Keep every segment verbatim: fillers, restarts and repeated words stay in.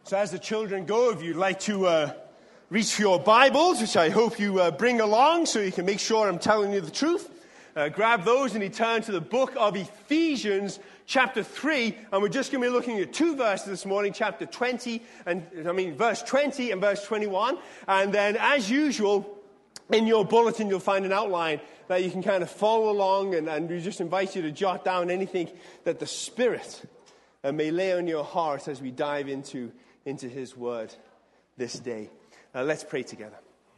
So as the children go, if you'd like to uh, reach for your Bibles, which I hope you uh, bring along so you can make sure I'm telling you the truth, uh, grab those and you turn to the book of Ephesians chapter three, and we're just going to be looking at two verses this morning, chapter twenty, and I mean verse twenty and verse twenty-one, and then as usual, in your bulletin you'll find an outline that you can kind of follow along, and, and we just invite you to jot down anything that the Spirit uh, may lay on your heart as we dive into into His Word this day. Uh, let's pray together.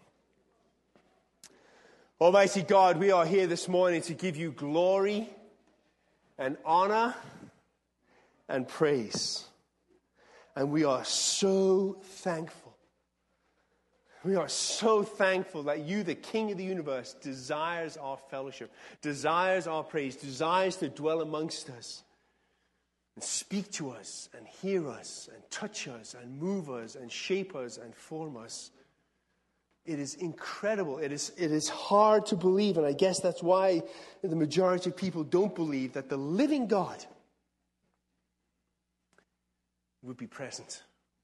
Almighty God, we are here this morning to give you glory and honor and praise. And we are so thankful. We are so thankful that you, the King of the universe, desires our fellowship, desires our praise, desires to dwell amongst us. And speak to us, and hear us, and touch us, and move us, and shape us, and form us. It is incredible. It is, it is hard to believe, and I guess that's why the majority of people don't believe that the living God would be present.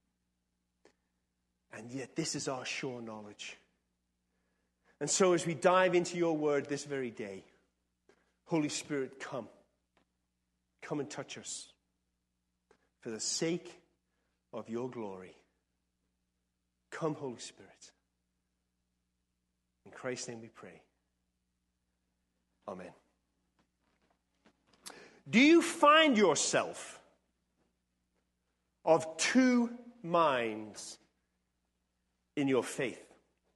And yet this is our sure knowledge. And so as we dive into your word this very day, Holy Spirit, come. Come and touch us. For the sake of your glory. Come, Holy Spirit. In Christ's name we pray. Amen. Do you find yourself of two minds in your faith?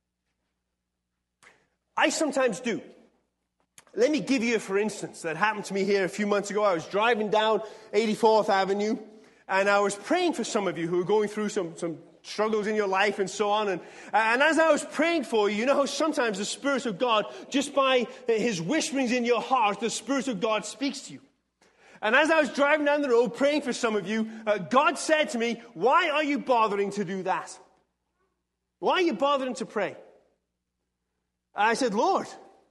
I sometimes do. Let me give you a for instance that happened to me here a few months ago. I was driving down eighty-fourth Avenue. And I was praying for some of you who are going through some, some struggles in your life and so on. And, and as I was praying for you, you know how sometimes the Spirit of God, just by His whisperings in your heart, the Spirit of God speaks to you. And as I was driving down the road praying for some of you, uh, God said to me, why are you bothering to do that? Why are you bothering to pray? And I said, Lord.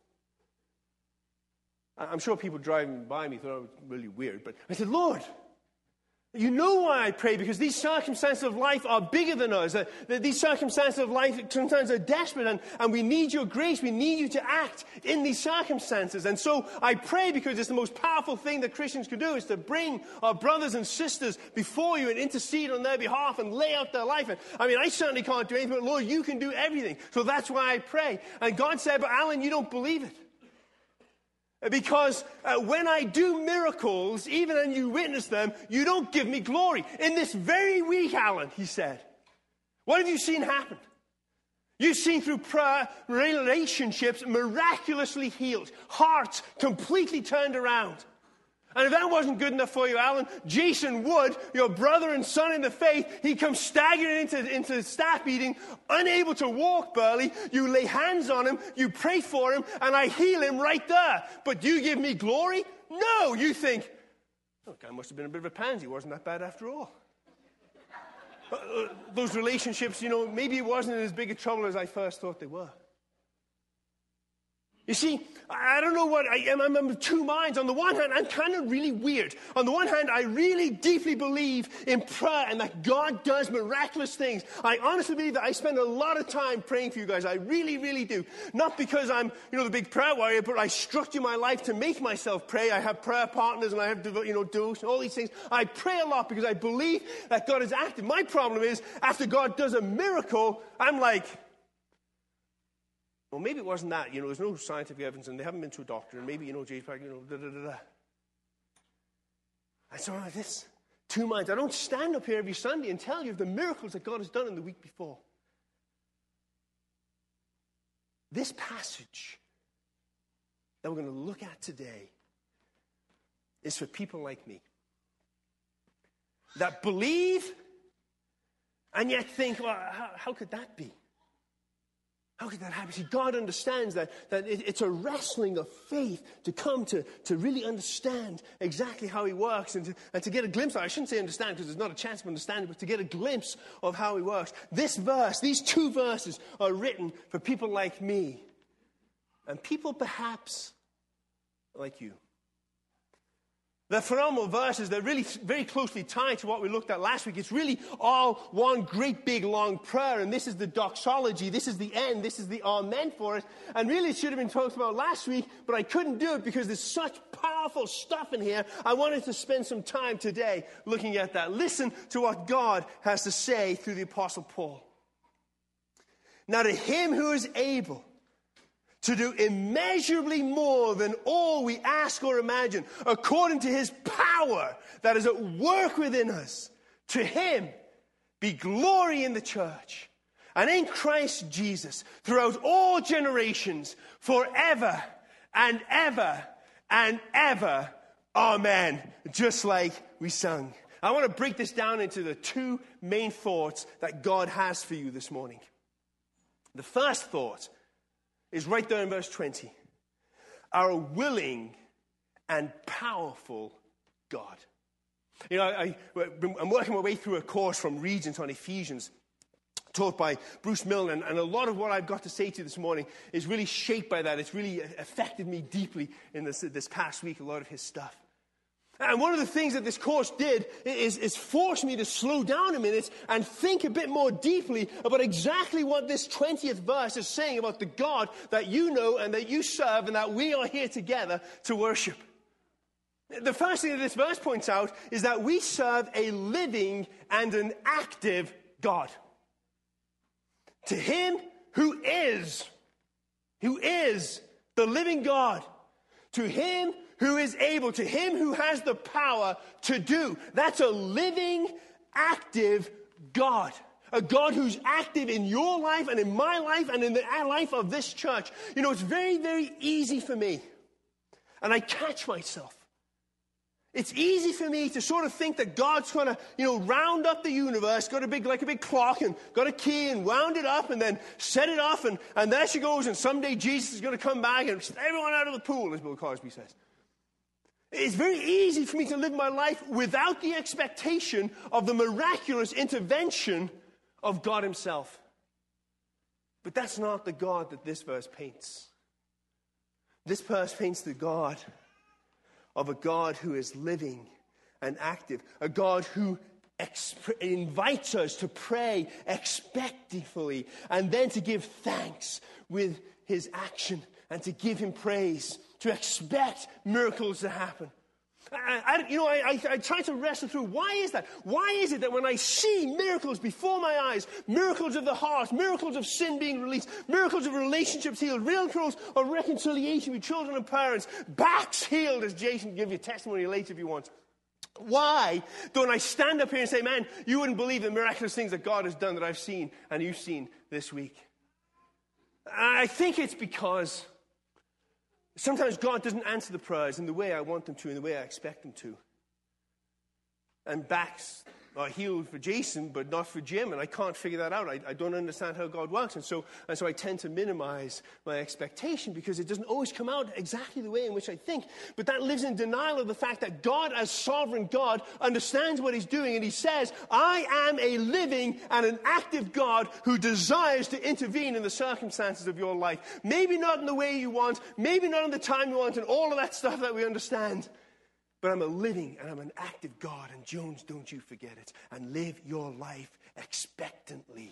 I'm sure people driving by me thought it was really weird, but I said, Lord. You know why I pray, because these circumstances of life are bigger than us. Uh, these circumstances of life sometimes are desperate, and, and we need your grace. We need you to act in these circumstances. And so I pray because it's the most powerful thing that Christians can do, is to bring our brothers and sisters before you and intercede on their behalf and lay out their life. And, I mean, I certainly can't do anything, but Lord, you can do everything. So that's why I pray. And God said, but Alan, you don't believe it. Because uh, when I do miracles, even and you witness them, you don't give me glory. In this very week, Alan, he said, what have you seen happen? You've seen through prayer, relationships miraculously healed, hearts completely turned around. And if that wasn't good enough for you, Alan, Jason Wood, your brother and son in the faith, he comes staggering into, into staff meeting, unable to walk barely. You lay hands on him, you pray for him, and I heal him right there. But you give me glory? No, you think, oh, the guy must have been a bit of a pansy. It wasn't that bad after all. uh, those relationships, you know, maybe it wasn't as big a trouble as I first thought they were. You see, I don't know what I am. I'm of two minds. On the one hand, I'm kind of really weird. On the one hand, I really deeply believe in prayer and that God does miraculous things. I honestly believe that I spend a lot of time praying for you guys. I really, really do. Not because I'm, you know, the big prayer warrior, but I structure my life to make myself pray. I have prayer partners and I have, you know, devotion, all these things. I pray a lot because I believe that God is active. My problem is, after God does a miracle, I'm like, well, maybe it wasn't that. You know, there's no scientific evidence, and they haven't been to a doctor, and maybe, you know, Jay's back, you know, da da da da. I saw like this. Two minds. I don't stand up here every Sunday and tell you the miracles that God has done in the week before. This passage that we're going to look at today is for people like me that believe and yet think, well, how, how could that be? How could that happen? See, God understands that, that it, it's a wrestling of faith to come to, to really understand exactly how He works and to, and to get a glimpse of, I shouldn't say understand because there's not a chance of understanding, but to get a glimpse of how He works. This verse, these two verses are written for people like me and people perhaps like you. They're phenomenal verses. They're really very closely tied to what we looked at last week. It's really all one great big long prayer. And this is the doxology. This is the end. This is the amen for it. And really it should have been talked about last week, but I couldn't do it because there's such powerful stuff in here. I wanted to spend some time today looking at that. Listen to what God has to say through the Apostle Paul. Now to him who is able to do immeasurably more than all we ask or imagine, according to his power that is at work within us. To him be glory in the church and in Christ Jesus throughout all generations, forever and ever and ever. Amen. Just like we sung. I want to break this down into the two main thoughts that God has for you this morning. The first thought is right there in verse twenty. Our willing and powerful God. You know, I, I'm working my way through a course from Regent on Ephesians, taught by Bruce Milne, and, and a lot of what I've got to say to you this morning is really shaped by that. It's really affected me deeply in this, this past week, a lot of his stuff. And one of the things that this course did is, is force me to slow down a minute and think a bit more deeply about exactly what this twentieth verse is saying about the God that you know and that you serve and that we are here together to worship. The first thing that this verse points out is that we serve a living and an active God. To him who is, who is the living God, to him who is able, to him who has the power to do. That's a living, active God. A God who's active in your life and in my life and in the life of this church. You know, it's very, very easy for me. And I catch myself. It's easy for me to sort of think that God's going to, you know, round up the universe, got a big, like a big clock, and got a key and wound it up and then set it off, and, and there she goes, and someday Jesus is going to come back and set everyone out of the pool, as Bill Cosby says. It's very easy for me to live my life without the expectation of the miraculous intervention of God himself. But that's not the God that this verse paints. This verse paints the God of a God who is living and active, a God who exp- invites us to pray expectantly and then to give thanks with his action and to give him praise, to expect miracles to happen. I, I, you know, I, I, I try to wrestle through, why is that? Why is it that when I see miracles before my eyes, miracles of the heart, miracles of sin being released, miracles of relationships healed, miracles of reconciliation with children and parents, backs healed, as Jason can give you testimony later if you want. Why don't I stand up here and say, man, you wouldn't believe the miraculous things that God has done that I've seen and you've seen this week? I think it's because sometimes God doesn't answer the prayers in the way I want them to, in the way I expect them to. And backs are healed for Jason, but not for Jim, and I can't figure that out. I, I don't understand how God works, and so, and so I tend to minimize my expectation because it doesn't always come out exactly the way in which I think. But that lives in denial of the fact that God, as sovereign God, understands what he's doing, and he says, I am a living and an active God who desires to intervene in the circumstances of your life. Maybe not in the way you want, maybe not in the time you want, and all of that stuff that we understand. But I'm a living and I'm an active God. And Jones, don't you forget it. And live your life expectantly.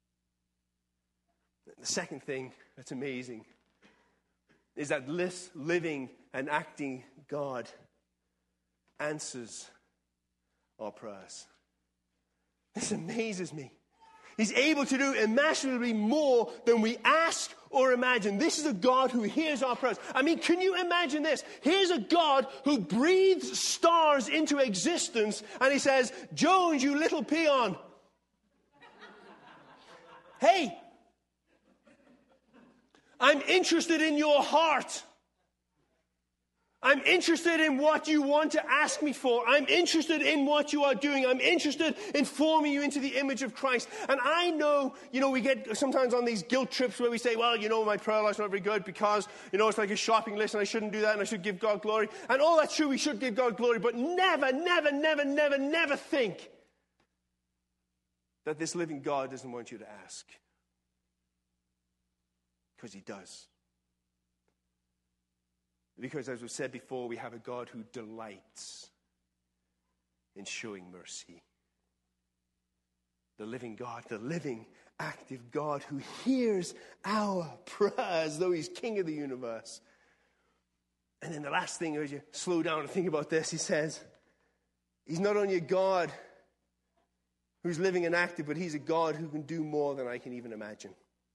The second thing that's amazing is that this living and acting God answers our prayers. This amazes me. He's able to do immeasurably more than we ask or imagine. This is a God who hears our prayers. I mean, can you imagine this? Here's a God who breathes stars into existence, and he says, Jones, you little peon. Hey, I'm interested in your heart. I'm interested in what you want to ask me for. I'm interested in what you are doing. I'm interested in forming you into the image of Christ. And I know, you know, we get sometimes on these guilt trips where we say, well, you know, my prayer life's not very good because, you know, it's like a shopping list and I shouldn't do that and I should give God glory. And all that's true, we should give God glory. But never, never, never, never, never think that this living God doesn't want you to ask. Because he does. Because, as we said before, we have a God who delights in showing mercy. The living God, the living, active God who hears our prayers, though he's king of the universe. And then the last thing, as you slow down and think about this, he says, he's not only a God who's living and active, but he's a God who can do more than I can even imagine.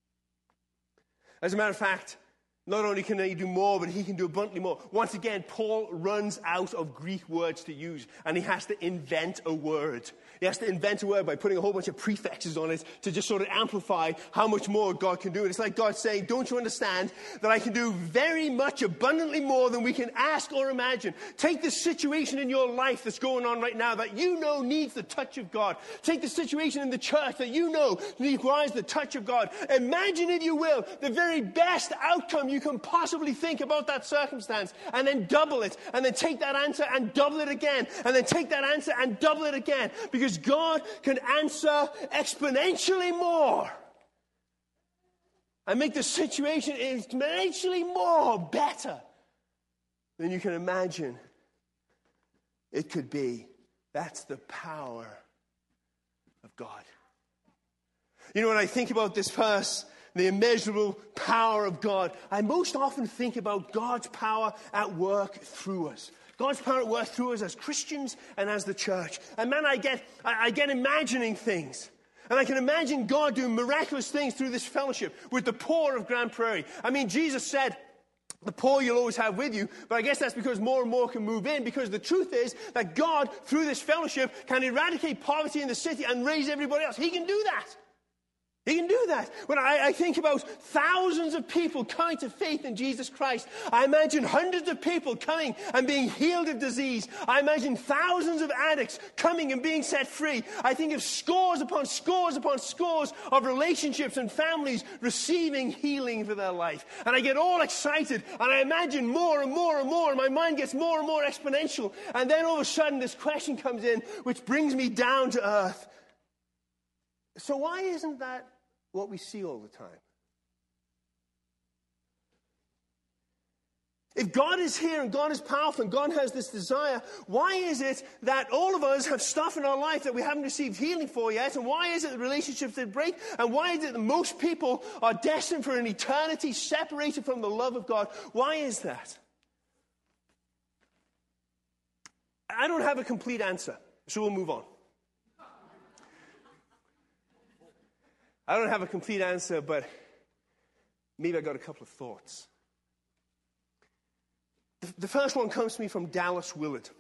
As a matter of fact, not only can he do more, but he can do abundantly more. Once again, Paul runs out of Greek words to use, and he has to invent a word. He has to invent a word by putting a whole bunch of prefixes on it to just sort of amplify how much more God can do. And it's like God saying, don't you understand that I can do very much abundantly more than we can ask or imagine? Take the situation in your life that's going on right now that you know needs the touch of God. Take the situation in the church that you know requires the touch of God. Imagine, if you will, the very best outcome you can possibly think about that circumstance, and then double it, and then take that answer and double it again, and then take that answer and double it again, because God can answer exponentially more and make the situation exponentially more better than you can imagine it could be. That's the power of God. You know, when I think about this verse, the immeasurable power of God, I most often think about God's power at work through us. God's power at work through us as Christians and as the church. And man, I get, I, I get imagining things. And I can imagine God doing miraculous things through this fellowship with the poor of Grand Prairie. I mean, Jesus said, the poor you'll always have with you, but I guess that's because more and more can move in, because the truth is that God, through this fellowship, can eradicate poverty in the city and raise everybody else. He can do that. He can do that. When I, I think about thousands of people coming to faith in Jesus Christ, I imagine hundreds of people coming and being healed of disease. I imagine thousands of addicts coming and being set free. I think of scores upon scores upon scores of relationships and families receiving healing for their life. And I get all excited, and I imagine more and more and more, and my mind gets more and more exponential. And then all of a sudden this question comes in, which brings me down to earth. So why isn't that what we see all the time? If God is here and God is powerful and God has this desire, why is it that all of us have stuff in our life that we haven't received healing for yet? And why is it that relationships that break? And why is it that most people are destined for an eternity separated from the love of God? Why is that? I don't have a complete answer, so we'll move on. I don't have a complete answer, but maybe I got a couple of thoughts. The, the first one comes to me from Dallas Willard.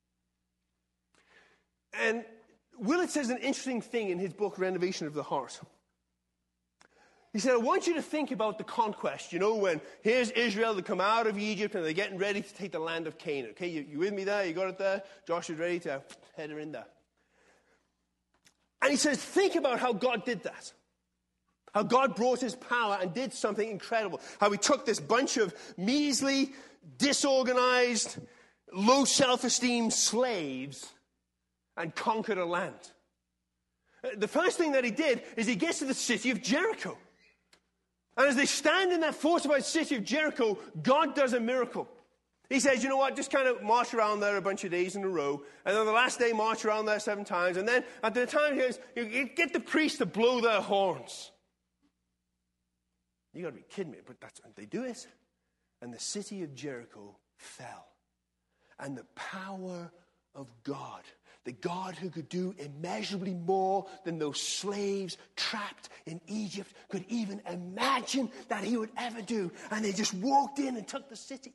And Willard says an interesting thing in his book, Renovation of the Heart. He said, I want you to think about the conquest. You know, when here's Israel, they come out of Egypt and they're getting ready to take the land of Canaan. Okay, you, you with me there? You got it there? Joshua's ready to head her in there. And he says, think about how God did that. How God brought his power and did something incredible. How he took this bunch of measly, disorganized, low self-esteem slaves and conquered a land. The first thing that he did is he gets to the city of Jericho. And as they stand in that fortified city of Jericho, God does a miracle. He says, you know what, just kind of march around there a bunch of days in a row. And then the last day, march around there seven times. And then at the time, he goes, you get the priests to blow their horns. You got to be kidding me, but that's they do it. And the city of Jericho fell. And the power of God, the God who could do immeasurably more than those slaves trapped in Egypt could even imagine that he would ever do. And they just walked in and took the city.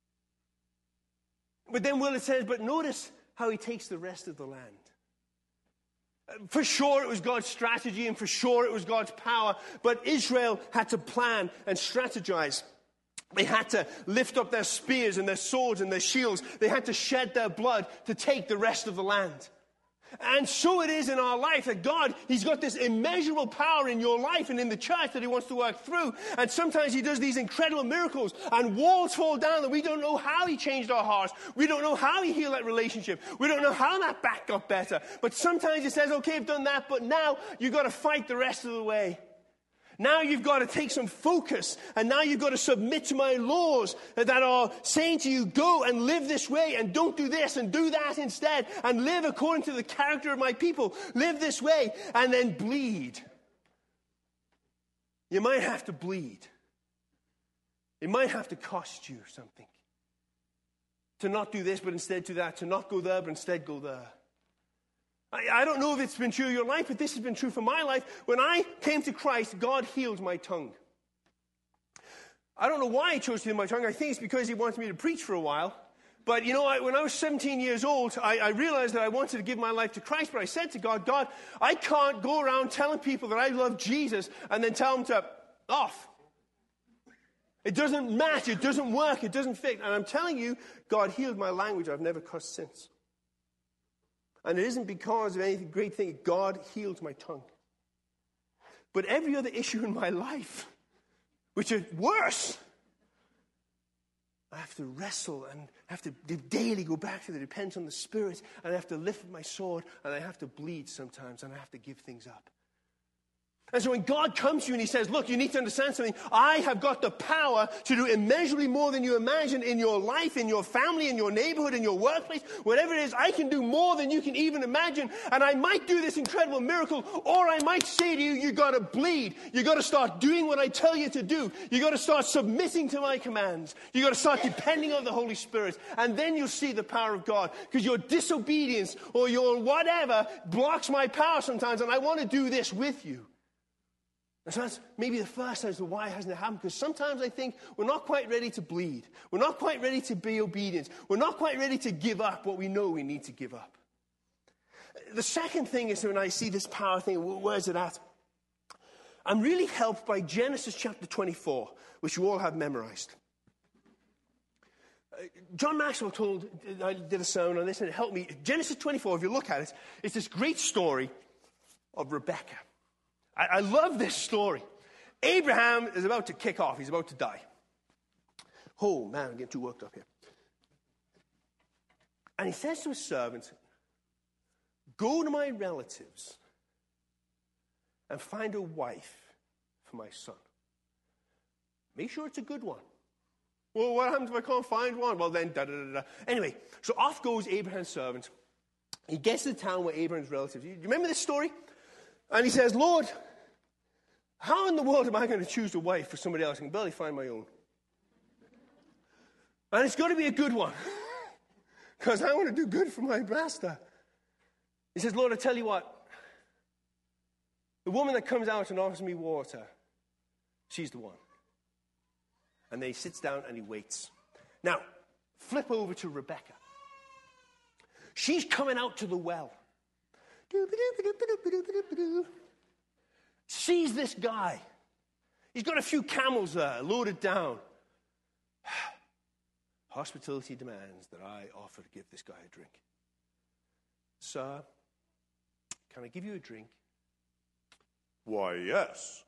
But then Willard says, but notice how he takes the rest of the land. For sure it was God's strategy, and for sure it was God's power, but Israel had to plan and strategize. They had to lift up their spears and their swords and their shields. They had to shed their blood to take the rest of the land. And so it is in our life that God, he's got this immeasurable power in your life and in the church that he wants to work through. And sometimes he does these incredible miracles and walls fall down and we don't know how he changed our hearts. We don't know how he healed that relationship. We don't know how that back got better. But sometimes he says, okay, I've done that, but now you've got to fight the rest of the way. Now you've got to take some focus, and now you've got to submit to my laws that are saying to you, go and live this way, and don't do this, and do that instead, and live according to the character of my people. Live this way, and then bleed. You might have to bleed. It might have to cost you something. To not do this, but instead do that. To not go there, but instead go there. I, I don't know if it's been true in your life, but this has been true for my life. When I came to Christ, God healed my tongue. I don't know why he chose to heal my tongue. I think it's because he wanted me to preach for a while. But, you know, I, when I was seventeen years old, I, I realized that I wanted to give my life to Christ. But I said to God, God, I can't go around telling people that I love Jesus and then tell them to off. It doesn't match. It doesn't work. It doesn't fit. And I'm telling you, God healed my language. I've never cussed since. And it isn't because of any great thing. God healed my tongue. But every other issue in my life, which is worse, I have to wrestle and I have to daily go back to the dependence on the Spirit, and I have to lift my sword, and I have to bleed sometimes, and I have to give things up. And so when God comes to you and he says, look, you need to understand something. I have got the power to do immeasurably more than you imagine in your life, in your family, in your neighborhood, in your workplace, whatever it is. I can do more than you can even imagine. And I might do this incredible miracle, or I might say to you, you got to bleed. You got to start doing what I tell you to do. You got to start submitting to my commands. You got to start depending on the Holy Spirit. And then you'll see the power of God, because your disobedience or your whatever blocks my power sometimes. And I want to do this with you. And so that's maybe the first answer to why it hasn't happened. Because sometimes I think we're not quite ready to bleed. We're not quite ready to be obedient. We're not quite ready to give up what we know we need to give up. The second thing is when I see this power thing, where's it at? I'm really helped by Genesis chapter twenty-four, which you all have memorized. John Maxwell told, I did a sermon on this and it helped me. Genesis twenty-four, if you look at it, it's this great story of Rebekah. I love this story. Abraham is about to kick off. He's about to die. Oh, man, I'm getting too worked up here. And he says to his servant, go to my relatives and find a wife for my son. Make sure it's a good one. Well, what happens if I can't find one? Well, then, da da da da. Anyway, so off goes Abraham's servant. He gets to the town where Abraham's relatives. You remember this story? And he says, Lord, how in the world am I going to choose a wife for somebody else? I can barely find my own. And it's got to be a good one. Because I want to do good for my master. He says, Lord, I tell you what. The woman that comes out and offers me water, she's the one. And then he sits down and he waits. Now, flip over to Rebekah. She's coming out to the well. Sees this guy. He's got a few camels there, loaded down. Hospitality demands that I offer to give this guy a drink. Sir, can I give you a drink? Why, yes.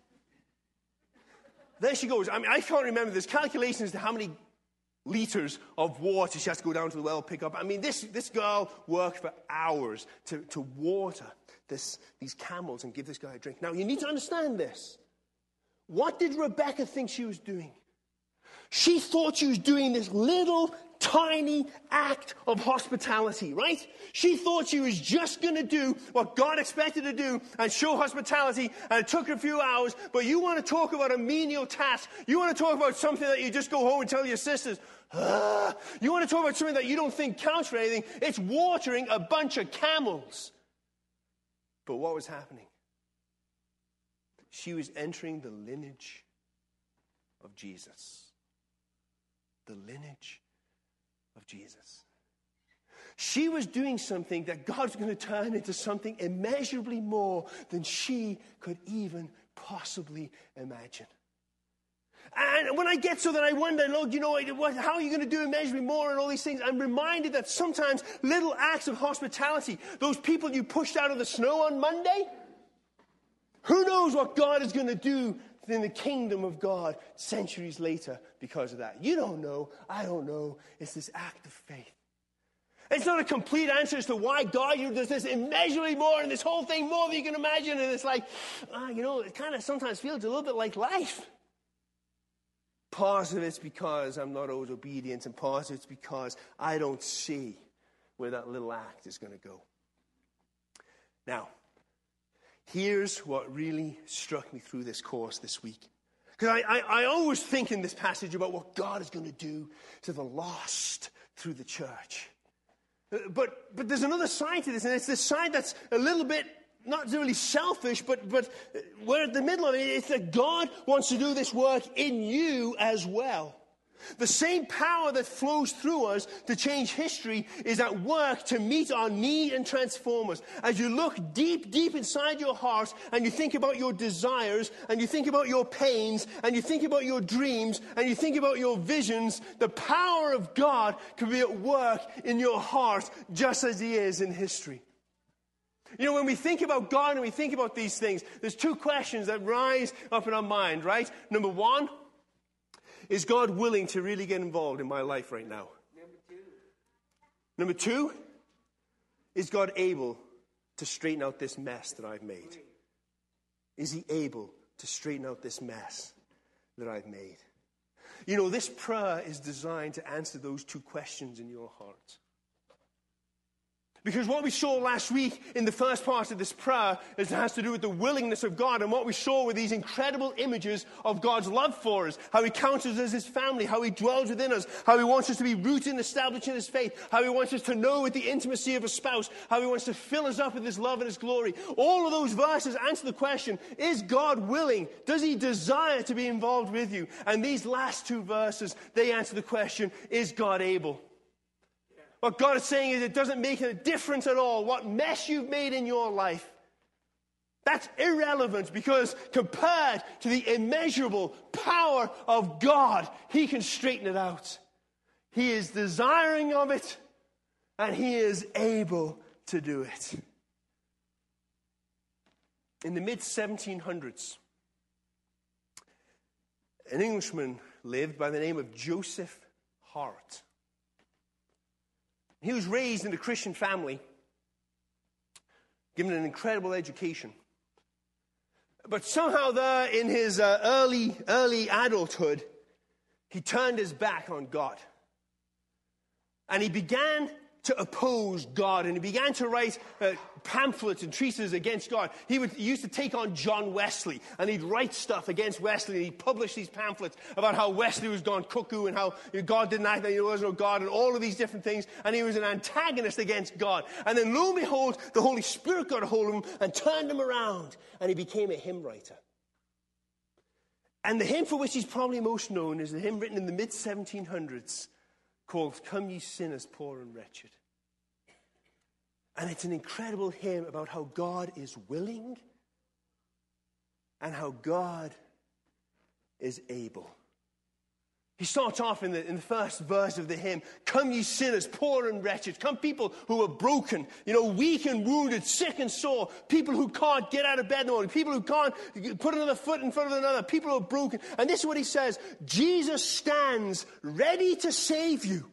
There she goes. I mean, I can't remember. There's calculations as to how many liters of water she has to go down to the well pick up. I mean, this, this girl worked for hours to, to water this, these camels and give this guy a drink. Now, you need to understand this. What did Rebekah think she was doing? She thought she was doing this little, tiny act of hospitality, right? She thought she was just going to do what God expected to do and show hospitality, and it took her a few hours. But you want to talk about a menial task. You want to talk about something that you just go home and tell your sisters. Ah. You want to talk about something that you don't think counts for anything. It's watering a bunch of camels. But what was happening? She was entering the lineage of Jesus. The lineage of Jesus. She was doing something that God's going to turn into something immeasurably more than she could even possibly imagine. And when I get so that I wonder, Lord, you know, what, how are you going to do immeasurably more and all these things? I'm reminded that sometimes little acts of hospitality, those people you pushed out of the snow on Monday, who knows what God is going to do in the kingdom of God centuries later because of that. You don't know. I don't know. It's this act of faith. It's not a complete answer as to why God, you know, there's this immeasurably more and this whole thing more than you can imagine. And it's like, ah, you know, it kind of sometimes feels a little bit like life. Part of it's because I'm not always obedient, and part of it's because I don't see where that little act is going to go. Now, here's what really struck me through this course this week. Because I, I, I always think in this passage about what God is going to do to the lost through the church. But but there's another side to this, and it's this side that's a little bit, not really selfish, but, but we're at the middle of it. It's that God wants to do this work in you as well. The same power that flows through us to change history is at work to meet our need and transform us. As you look deep, deep inside your heart and you think about your desires and you think about your pains and you think about your dreams and you think about your visions, the power of God can be at work in your heart just as He is in history. You know, when we think about God and we think about these things, there's two questions that rise up in our mind, right? Number one, is God willing to really get involved in my life right now? Number two. Number two, is God able to straighten out this mess that I've made? Is He able to straighten out this mess that I've made? You know, this prayer is designed to answer those two questions in your heart. Because what we saw last week in the first part of this prayer is it has to do with the willingness of God. And what we saw were these incredible images of God's love for us. How He counts us as His family. How He dwells within us. How He wants us to be rooted and established in His faith. How He wants us to know with the intimacy of a spouse. How He wants to fill us up with His love and His glory. All of those verses answer the question, is God willing? Does He desire to be involved with you? And these last two verses, they answer the question, is God able? What God is saying is it doesn't make a difference at all what mess you've made in your life. That's irrelevant because compared to the immeasurable power of God, He can straighten it out. He is desiring of it and He is able to do it. In the mid seventeen hundreds, an Englishman lived by the name of Joseph Hart. He was raised in a Christian family, given an incredible education. But somehow there in his uh, early, early adulthood, he turned his back on God. And he began to oppose God, and he began to write uh, pamphlets and treatises against God. He, would, he used to take on John Wesley, and he'd write stuff against Wesley, and he'd publish these pamphlets about how Wesley was gone cuckoo, and how God didn't act, and there was no God, and all of these different things, and he was an antagonist against God. And then lo and behold, the Holy Spirit got a hold of him and turned him around, and he became a hymn writer. And the hymn for which he's probably most known is the hymn written in the mid seventeen hundreds, called Come Ye Sinners Poor and Wretched. And it's an incredible hymn about how God is willing and how God is able. He starts off in the, in the first verse of the hymn, come ye sinners, poor and wretched. Come people who are broken, you know, weak and wounded, sick and sore. People who can't get out of bed in the morning. People who can't put another foot in front of another. People who are broken. And this is what he says, Jesus stands ready to save you.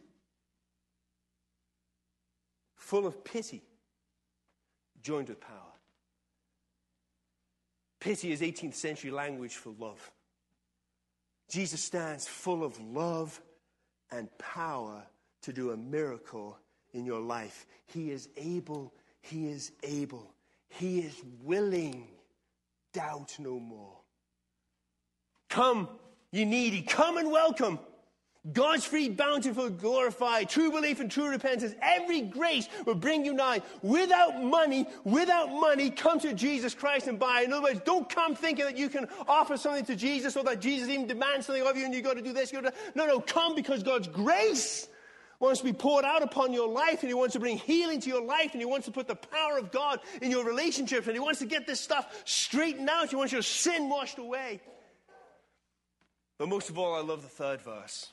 Full of pity, joined with power. Pity is eighteenth century language for love. Jesus stands full of love and power to do a miracle in your life. He is able, He is able, He is willing. Doubt no more. Come, ye needy, come and welcome. God's free, bountiful, glorified, true belief and true repentance. Every grace will bring you nigh. Without money, without money, come to Jesus Christ and buy. In other words, don't come thinking that you can offer something to Jesus or that Jesus even demands something of you and you've got to do this. You got to, no, no, come because God's grace wants to be poured out upon your life, and He wants to bring healing to your life, and He wants to put the power of God in your relationships, and He wants to get this stuff straightened out. He wants your sin washed away. But most of all, I love the third verse.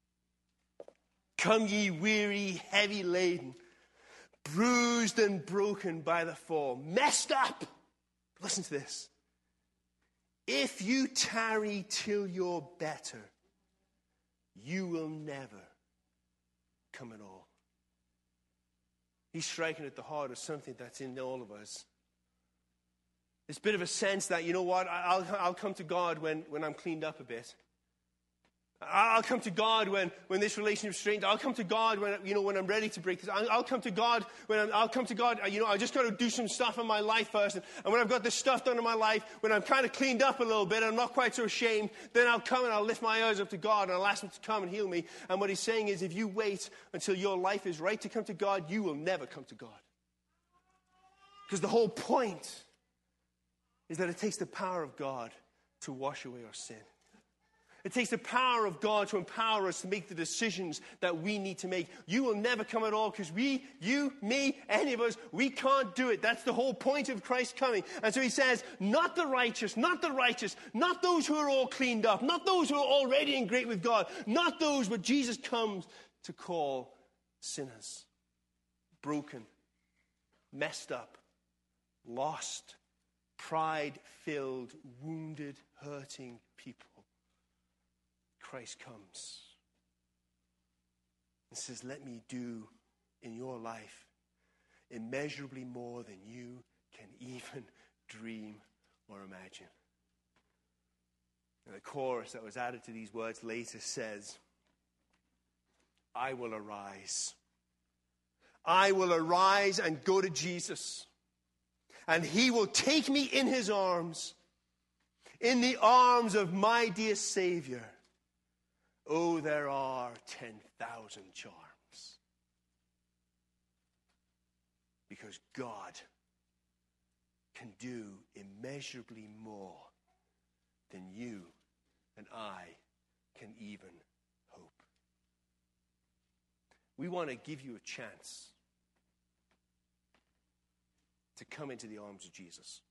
Come ye weary, heavy laden, bruised and broken by the fall, messed up. Listen to this. If you tarry till you're better, you will never come at all. He's striking at the heart of something that's in all of us. This bit of a sense that, you know what, I'll, I'll come to God when, when I'm cleaned up a bit. I'll come to God when, when this relationship is strained. I'll come to God when, you know, when I'm ready to break this. I'll, I'll come to God when I'm, I'll come to God, you know, I just got to do some stuff in my life first. And, and when I've got this stuff done in my life, when I'm kind of cleaned up a little bit, I'm not quite so ashamed, then I'll come and I'll lift my eyes up to God and I'll ask him to come and heal me. And what he's saying is, if you wait until your life is right to come to God, you will never come to God. Because the whole point is that it takes the power of God to wash away our sin. It takes the power of God to empower us to make the decisions that we need to make. You will never come at all because we, you, me, any of us, we can't do it. That's the whole point of Christ coming. And so he says, not the righteous, not the righteous, not those who are all cleaned up, not those who are already in great with God, not those, but Jesus comes to call sinners, broken, messed up, lost, pride-filled, wounded, hurting people. Christ comes and says, let me do in your life immeasurably more than you can even dream or imagine. And the chorus that was added to these words later says, I will arise. I will arise and go to Jesus, and he will take me in his arms, in the arms of my dear Savior. Oh, there are ten thousand charms. Because God can do immeasurably more than you and I can even hope. We want to give you a chance to come into the arms of Jesus.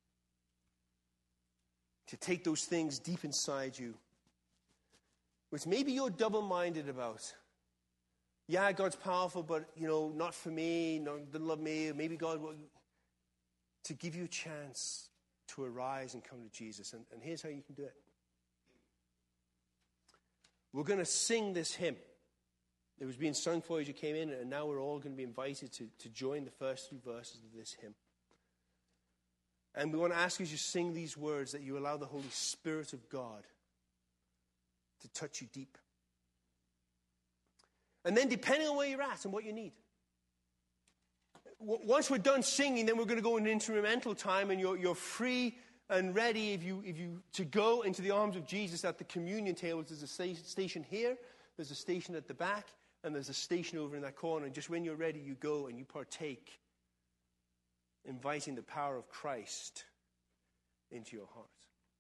To take those things deep inside you, which maybe you're double-minded about. Yeah, God's powerful, but, you know, not for me, no, doesn't love me. Maybe God will. To give you a chance to arise and come to Jesus. And, and here's how you can do it. We're going to sing this hymn. It was being sung for as you came in, and now we're all going to be invited to, to join the first three verses of this hymn. And we want to ask you as you sing these words that you allow the Holy Spirit of God to touch you deep. And then depending on where you're at and what you need. Once we're done singing, then we're going to go into instrumental time, and you're, you're free and ready if you, if you to go into the arms of Jesus at the communion tables. There's a station here, there's a station at the back, and there's a station over in that corner. And just when you're ready, you go and you partake, inviting the power of Christ into your heart.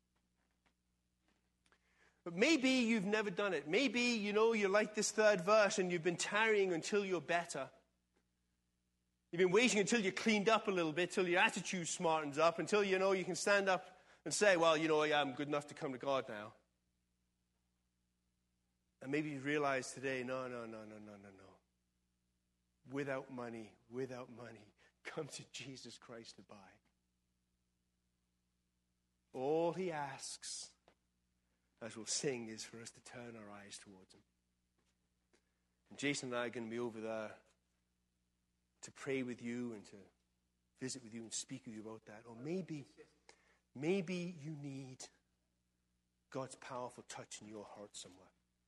But maybe you've never done it. Maybe, you know, you're like this third verse and you've been tarrying until you're better. You've been waiting until you're cleaned up a little bit, till your attitude smartens up, until, you know, you can stand up and say, well, you know, yeah, I'm good enough to come to God now. And maybe you realize today, no, no, no, no, no, no, no. Without money, without money, come to Jesus Christ to buy. All he asks, as we'll sing, is for us to turn our eyes towards him. And Jason and I are going to be over there to pray with you and to visit with you and speak with you about that. Or maybe, maybe you need God's powerful touch in your heart somewhere.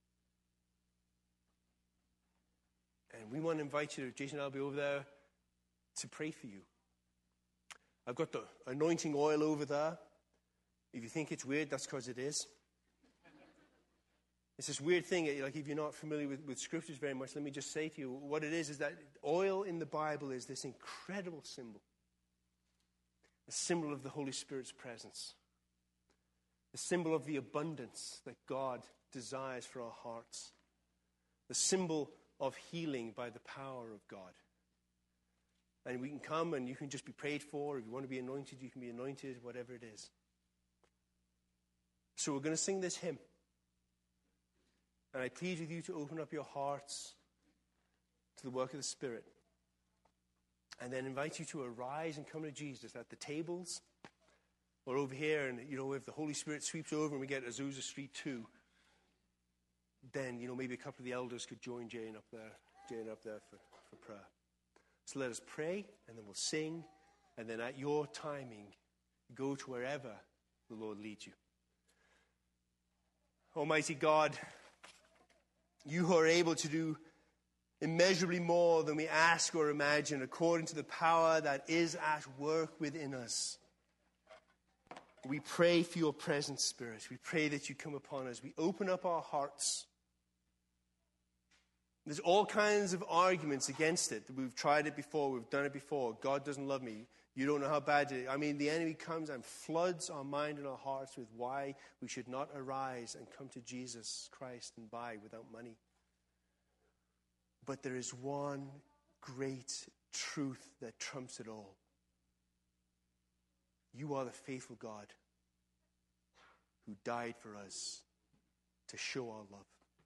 And we want to invite you, Jason and I will be over there to pray for you. I've got the anointing oil over there. If you think it's weird, that's because it is. It's this weird thing, like if you're not familiar with, with scriptures very much, let me just say to you, what it is is that oil in the Bible is this incredible symbol. A symbol of the Holy Spirit's presence. A symbol of the abundance that God desires for our hearts. The symbol of healing by the power of God. And we can come and you can just be prayed for. If you want to be anointed, you can be anointed, whatever it is. So we're going to sing this hymn. And I plead with you to open up your hearts to the work of the Spirit. And then invite you to arise and come to Jesus at the tables or over here. And, you know, if the Holy Spirit sweeps over and we get Azusa Street two, then, you know, maybe a couple of the elders could join Jane up there, Jane up there for, for prayer. So let us pray, and then we'll sing, and then at your timing, go to wherever the Lord leads you. Almighty God, you who are able to do immeasurably more than we ask or imagine, according to the power that is at work within us. We pray for your presence, Spirit. We pray that you come upon us. We open up our hearts. There's all kinds of arguments against it. We've tried it before. We've done it before. God doesn't love me. You don't know how bad it is. I mean, the enemy comes and floods our mind and our hearts with why we should not arise and come to Jesus Christ and buy without money. But there is one great truth that trumps it all. You are the faithful God who died for us to show our love.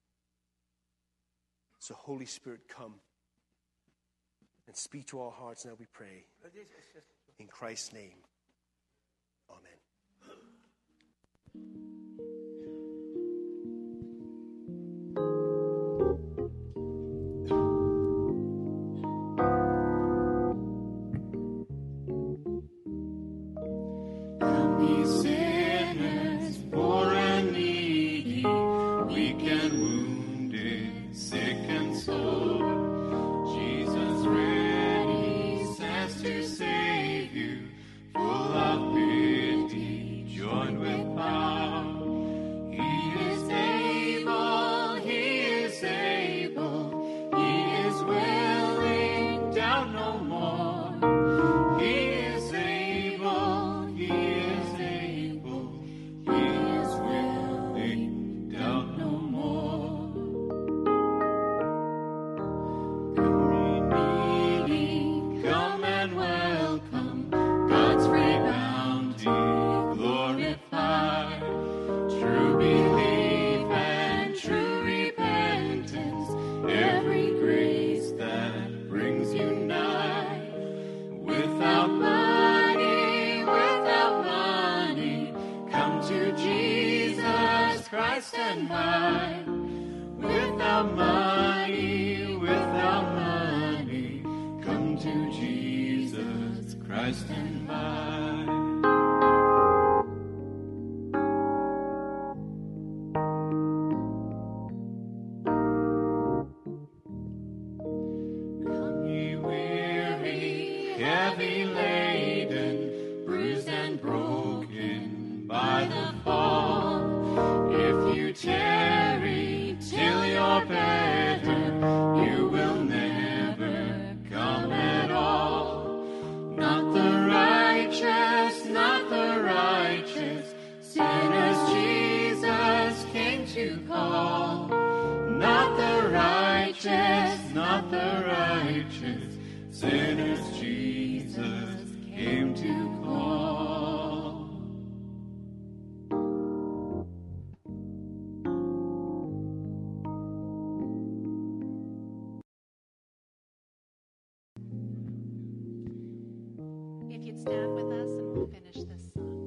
So, Holy Spirit, come and speak to our hearts now, we pray. In Christ's name, amen. Stand with us and we'll finish this song.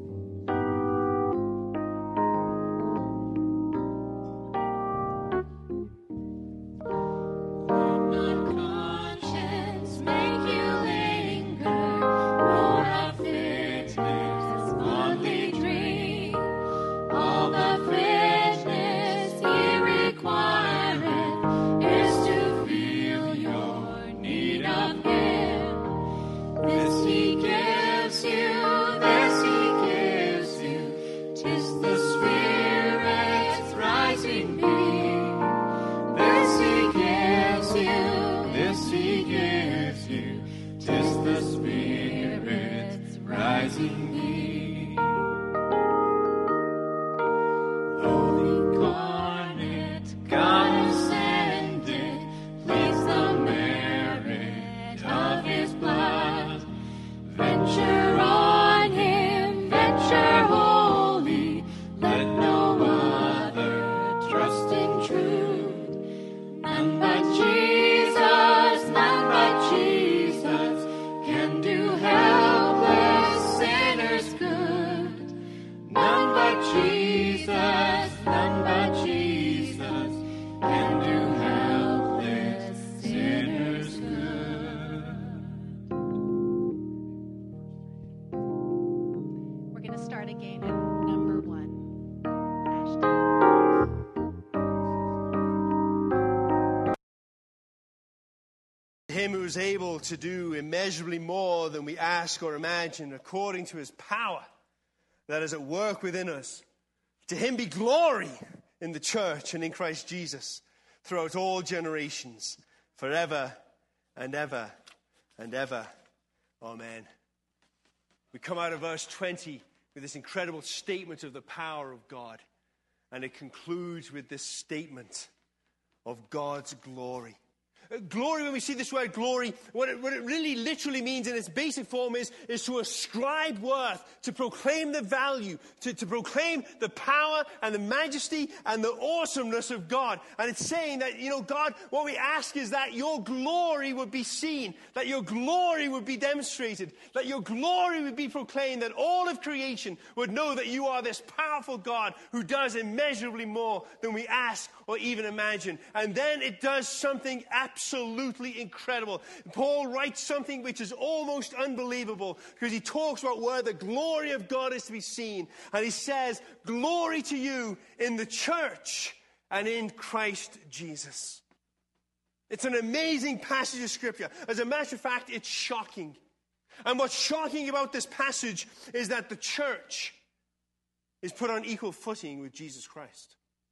is able to do immeasurably more than we ask or imagine, according to his power that is at work within us. To him be glory in the church and in Christ Jesus throughout all generations, forever and ever and ever. Amen. We come out of verse twenty with this incredible statement of the power of God. And it concludes with this statement of God's glory. Glory, when we see this word glory, what it, what it really literally means in its basic form is, is to ascribe worth, to proclaim the value, to, to proclaim the power and the majesty and the awesomeness of God. And it's saying that, you know, God, what we ask is that your glory would be seen, that your glory would be demonstrated, that your glory would be proclaimed, that all of creation would know that you are this powerful God who does immeasurably more than we ask or even imagine. And then it does something absolutely Absolutely incredible. Paul writes something which is almost unbelievable because he talks about where the glory of God is to be seen. And he says, glory to you in the church and in Christ Jesus. It's an amazing passage of Scripture. As a matter of fact, it's shocking. And what's shocking about this passage is that the church is put on equal footing with Jesus Christ.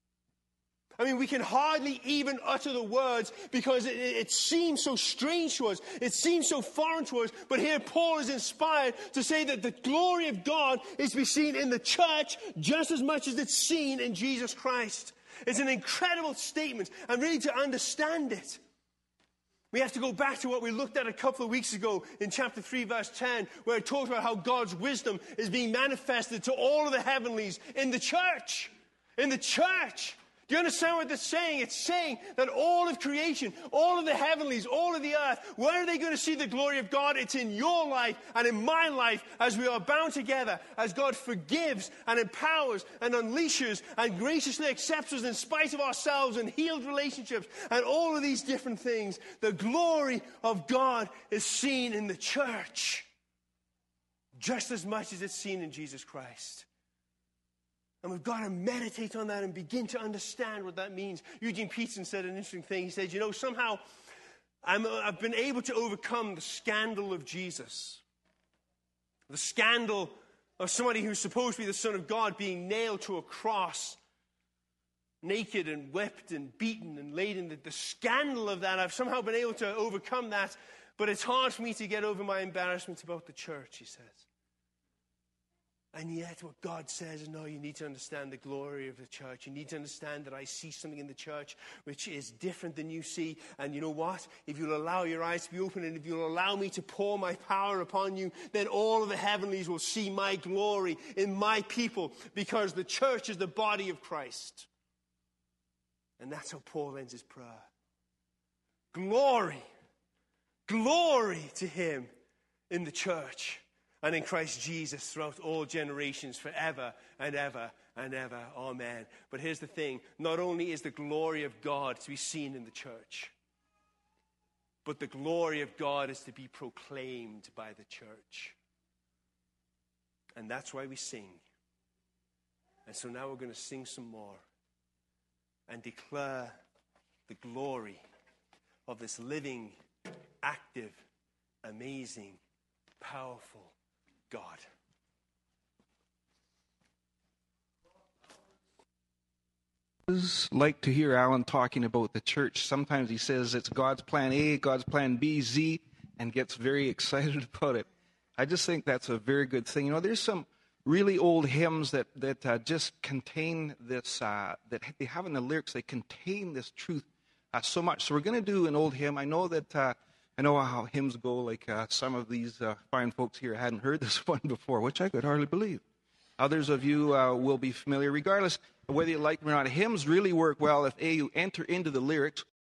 I mean, we can hardly even utter the words because it, it seems so strange to us. It seems so foreign to us. But here Paul is inspired to say that the glory of God is to be seen in the church just as much as it's seen in Jesus Christ. It's an incredible statement. And really, to understand it, we have to go back to what we looked at a couple of weeks ago in chapter three, verse ten, where it talks about how God's wisdom is being manifested to all of the heavenlies in the church. In the church. Do you understand what it's saying? It's saying that all of creation, all of the heavenlies, all of the earth, where are they going to see the glory of God? It's in your life and in my life as we are bound together, as God forgives and empowers and unleashes and graciously accepts us in spite of ourselves and healed relationships and all of these different things. The glory of God is seen in the church just as much as it's seen in Jesus Christ. And we've got to meditate on that and begin to understand what that means. Eugene Peterson said an interesting thing. He said, you know, somehow I'm, I've been able to overcome the scandal of Jesus. The scandal of somebody who's supposed to be the Son of God being nailed to a cross, naked and whipped and beaten and laden. The, the scandal of that, I've somehow been able to overcome that. But it's hard for me to get over my embarrassment about the church, he says. And yet what God says is, no, you need to understand the glory of the church. You need to understand that I see something in the church which is different than you see. And you know what? If you'll allow your eyes to be open and if you'll allow me to pour my power upon you, then all of the heavenlies will see my glory in my people because the church is the body of Christ. And that's how Paul ends his prayer. Glory, glory to him in the church and in Christ Jesus throughout all generations, forever and ever and ever. Amen. But here's the thing. Not only is the glory of God to be seen in the church, but the glory of God is to be proclaimed by the church. And that's why we sing. And so now we're going to sing some more and declare the glory of this living, active, amazing, powerful God. I like to hear Alan talking about the church. Sometimes he says it's God's plan A, God's plan B, Z, and gets very excited about it. I just think that's a very good thing. You know, there's some really old hymns that that uh, just contain this, uh, that they have in the lyrics, they contain this truth uh, so much. So we're going to do an old hymn. I know that uh, I know how hymns go, like uh, some of these uh, fine folks here hadn't heard this one before, which I could hardly believe. Others of you uh, will be familiar. Regardless of whether you like them or not, hymns really work well if A, you enter into the lyrics,